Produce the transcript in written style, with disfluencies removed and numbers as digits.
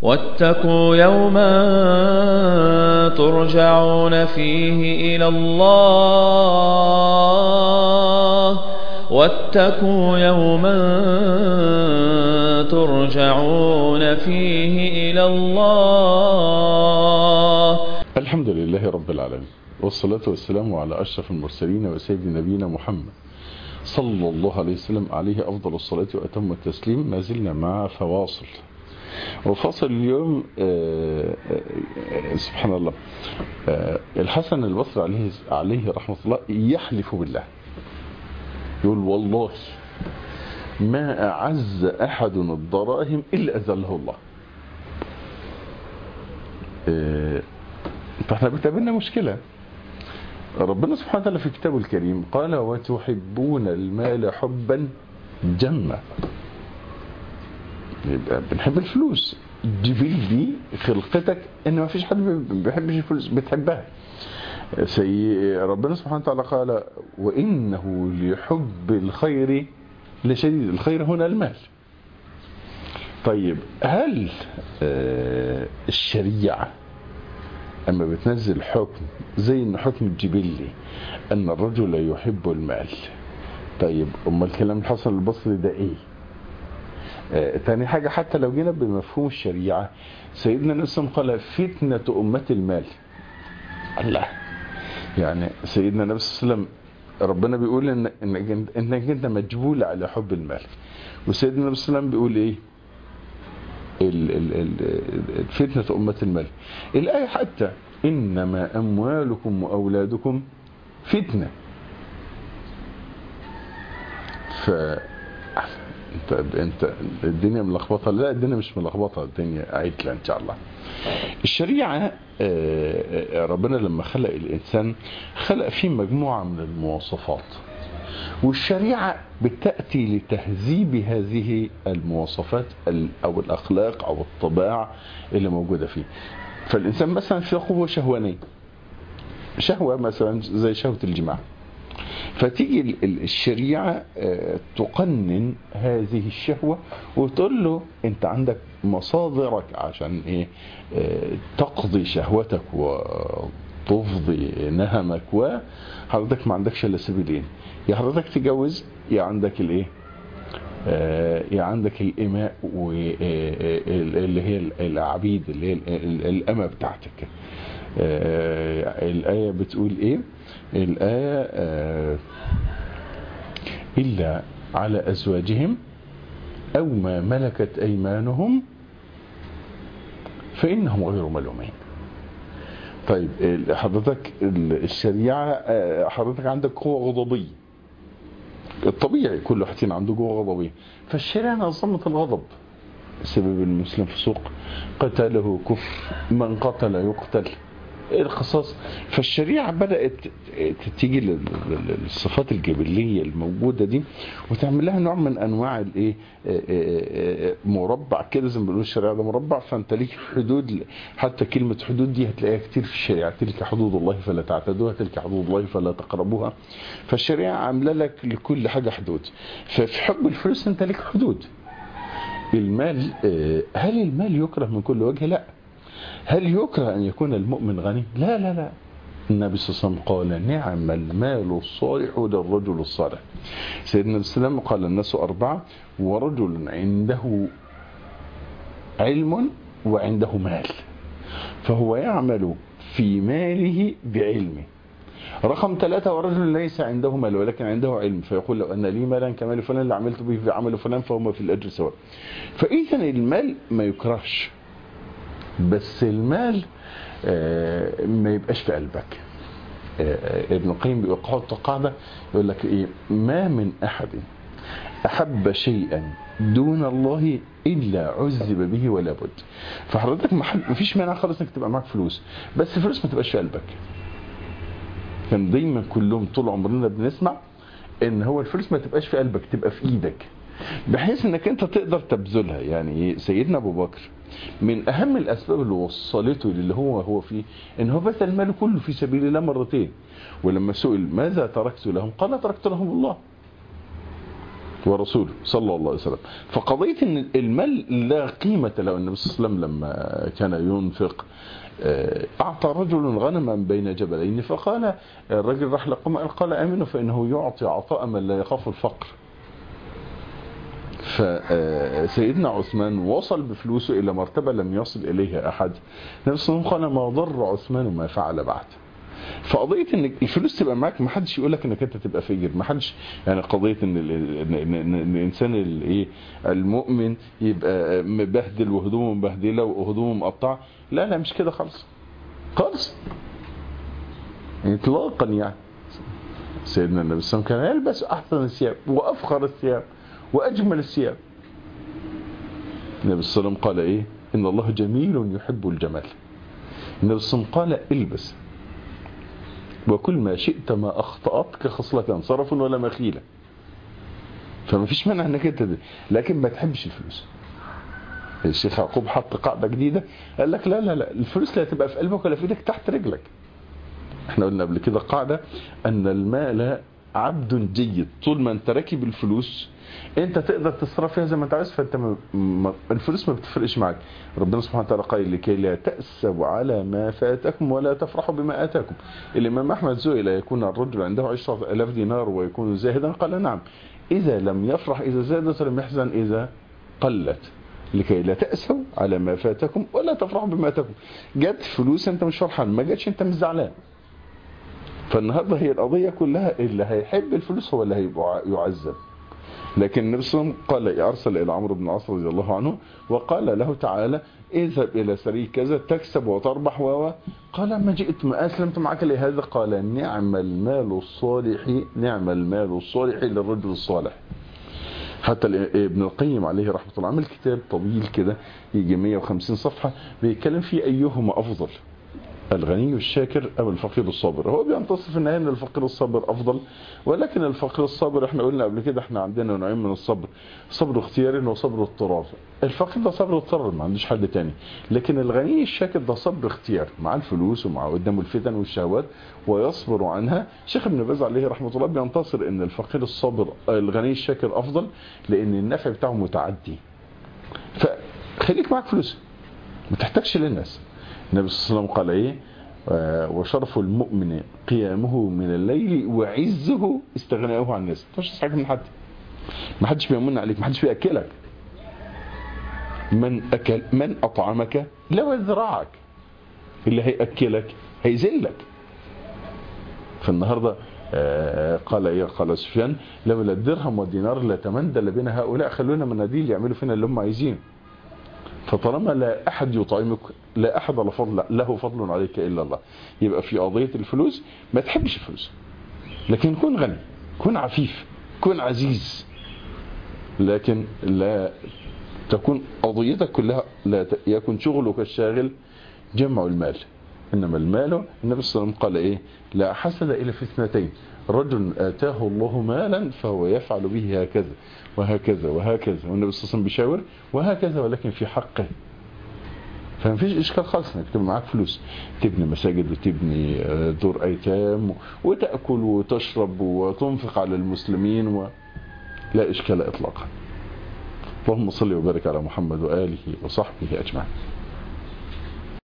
واتقوا يوما ترجعون فيه إلى الله واتقوا يوما ترجعون فيه إلى الله. الحمد لله رب العالمين، والصلاة والسلام على أشرف المرسلين وسيد نبينا محمد صلى الله عليه وسلم، عليه أفضل الصلاة وأتم التسليم. ما زلنا مع فواصل، وفاصل اليوم سبحان الله، الحسن البصري عليه رحمة الله يحلف بالله، يقول والله ما أعز أحد الدراهم إلا أذله الله. فاحنا بتقابلنا مشكلة. ربنا سبحانه وتعالى في كتابه الكريم قال وتحبون المال حبا جما، يبقى بنحب الفلوس. جبل دي خلقتك ان ما فيش حد ما بيحبش الفلوس، بتحبها. ربنا سبحانه وتعالى قال وانه لحب الخير لشديد. الخير هنا المال. طيب هل الشريعة اما بتنزل حكم زي ان حكم الجبلي ان الرجل يحب المال، طيب امال الكلام الحسن البصري ده ايه؟ تاني حاجة، حتى لو جينا بمفهوم الشريعة، سيدنا النبي صلى الله عليه وسلم قال فتنة أمة المال. الله، يعني سيدنا النبي صلى الله عليه وسلم ربنا بيقول انك انت مجبول على حب المال، وسيدنا النبي صلى الله عليه وسلم بيقول ايه؟ فتنة أمة المال. الآية حتى إنما أموالكم وأولادكم فتنة. انت الدنيا ملخبطه؟ لا، الدنيا مش ملخبطه، الدنيا عدله ان شاء الله. الشريعه ربنا لما خلق الانسان خلق فيه مجموعه من المواصفات، والشريعه بتاتي لتهذيب هذه المواصفات او الاخلاق او الطباع اللي موجوده فيه. فالانسان مثلا في قوه شهوانيه، شهوه مثلا زي شهوه الجماع، فتيجي الشريعة تقنن هذه الشهوة وتقول له انت عندك مصادرك عشان ايه؟ تقضي شهوتك وتفضي نهمك، وحضرتك ما عندكش الا سبيلين، يا حضرتك تجوز يا عندك الايه؟ يا عندك الإماء واللي هي العبيد اللي هي الأمة بتاعتك. الآية بتقول ايه؟ الآية إلا على أزواجهم أو ما ملكت أيمانهم فإنهم غير ملومين. طيب حضرتك الشريعة، حضرتك عندك قوة غضبية، الطبيعي كل واحد عنده قوة غضبية، فالشريعة نظمت الغضب. سبب المسلم فسوق، قتله كفر، من قتل يقتل، القصاص. فالشريعة بدأت تيجي للصفات الجبلية الموجودة دي وتعمل لها نوع من أنواع الايه، مربع كده، زي ما بيقولوا الشريعة ده مربع، فأنت ليك حدود. حتى كلمة حدود دي هتلاقيها كتير في الشريعة، تلك حدود الله فلا تعتدوها، تلك حدود الله فلا تقربوها. فالشريعة عاملة لك لكل حاجة حدود. ففي حب الفلوس أنت لك حدود. المال، هل المال يكره من كل وجه؟ لا. هل يكره أن يكون المؤمن غني؟ لا لا لا. النبي صلى الله عليه وسلم قال نعم المال الصالح للرجل الصالح. سيدنا النبي صلى الله عليه وسلم قال الناس أربعة، ورجل عنده علم وعنده مال فهو يعمل في ماله بعلمه. رقم 3، ورجل ليس عنده مال ولكن عنده علم فيقول لو أن لي مالا كمال فلان اللي عملت به في عمل فلان فهما في الأجر سواء. فإذا المال ما يكرهش، بس المال ما يبقاش في قلبك. ابن القيم بيحط قاعدة يقول لك ايه؟ ما من أحد أحب شيئا دون الله إلا عذب به ولا بد. فحضرتك ما فيش مانع خالص انك تبقى معك فلوس، بس الفلوس ما تبقاش في قلبك. كان دايما كلهم طول عمرنا بنسمع ان هو الفلوس ما تبقاش في قلبك، تبقى في ايدك، بحيث انك انت تقدر تبذلها. يعني سيدنا ابو بكر من اهم الاسباب اللي وصلته للي هو فيه ان هو بذل ماله كله في سبيل الله مرتين. ولما سئل ماذا تركت لهم قال تركت لهم الله. ورسوله صلى الله عليه وسلم. فقضية ان المال لا قيمة له، النبي صلى الله عليه وسلم لما كان ينفق اعطى رجل غنما بين جبلين، فقال الرجل راح لقوم قال امنوا فانه يعطي عطاء من لا يخاف الفقر. فسيدنا عثمان وصل بفلوسه الى مرتبة لم يصل اليها احد. النبي صلى الله عليه وسلم قال ما ضر عثمان ما فعل بعد. فقضيه ان الفلوس تبقى معاك، ما حدش يقول لك انك انت تبقى فقير، ما حدش يعني قضيه ان الانسان الايه المؤمن يبقى مبهدل وهدومه مبهدله وهدومه مقطعه، لا مش كده خالص خالص اطلاقا. يعني سيدنا النبي صلى الله عليه وسلم كان يلبس احسن الثياب وافخر الثياب واجمل الثياب. النبي صلى الله عليه وسلم قال ايه؟ ان الله جميل يحب الجمال. النبي صلى الله عليه وسلم قال البس وكل ما شئت ما اخطأتك خصلة صرف ولا مخيلة. فما فيش مانع انك انت دي. لكن ما تحبش الفلوس. الشيخ يعقوب حط قاعدة جديدة قال لك لا الفلوس لا تبقى في قلبك ولا في ايدك، تحت رجلك. احنا قلنا قبل كده قاعدة ان المال عبد جيد، طول ما انت راكب الفلوس انت تقدر تصرف فيها زي ما انت عايز، فانت الفلوس ما بتفرقش معاك. ربنا سبحانه وتعالى قال لكي لا تأسوا على ما فاتكم ولا تفرحوا بما آتاكم. الإمام أحمد سئل يكون الرجل عنده 10,000 دينار ويكون زاهدا؟ قال نعم، إذا لم يفرح إذا زادت ولم يحزن إذا قلت. لكي لا تأسوا على ما فاتكم ولا تفرحوا بما آتاكم. جت فلوس انت مش فرحان، ما جاتش انت مش زعلان. فالنهارده هي القضية كلها اللي هيحب الفلوس هو اللي هيبقى يعذب. لكن النبي صلى الله عليه وسلم قال ارسل الى عمرو بن العاص رضي الله عنه وقال له تعالى اذهب الى سري كذا تكسب وتربح قال ما جئت ما اسلمت معك لهذا؟ قال نعم المال الصالح للرجل الصالح. حتى ابن القيم عليه رحمه الله عمل كتاب طويل كده يجي 150 صفحه بيتكلم فيه ايهما افضل، الغني الشاكر أو الفقير الصابر. هو بينتصف في النهاية ان الفقير الصابر افضل، ولكن الفقير الصابر احنا قلنا قبل كده احنا عندنا نوعين من الصبر، صبر اختياري وصبر اضطرار. الفقير ده صبر اضطرار ما عندوش حل تاني، لكن الغني الشاكر ده صبر اختيار مع الفلوس ومع قدامه الفتن والشهوات ويصبر عنها. شيخ ابن باز عليه رحمه الله بينتصر ان الفقير الصابر الغني الشاكر افضل لان النفع بتاعه متعدي. فخليك معك فلوس ما تحتاجش للناس. النبي صلى الله عليه وسلم قال ايه؟ وشرف المؤمن قيامه من الليل وعزه استغناؤه عن الناس. مش تسحق من حد، ما حدش بيمن عليك، ما حدش بياكلك. من اطعمك لو ذراعك، اللي هياكلك هيذلك. فالنهارده قال ايه؟ قال سفيان لولا الدرهم والدينار لتمندل بنا هؤلاء، خلونا مناديل يعملوا فينا اللي هم عايزين. فطالما لا احد يطعمك لا احد له فضل عليك الا الله. يبقى في قضيه الفلوس ما تحبش الفلوس، لكن كن غني، كن عفيف، كن عزيز، لكن لا تكون قضيتك كلها لا يكن شغلك الشاغل جمع المال. انما المال النبي صلى الله عليه وسلم قال ايه؟ لا حسد الا في اثنتين، رجل اتاه الله مالا فهو يفعل به هكذا وهكذا وهكذا، والنبي صلى الله عليه وسلم بيشاور وهكذا ولكن في حقه. فما فيش اشكال خالص انك تبقى معاك فلوس تبني مساجد وتبني دور ايتام وتاكل وتشرب وتنفق على المسلمين لا اشكال اطلاقا. اللهم صل وبارك على محمد واله وصحبه اجمعين.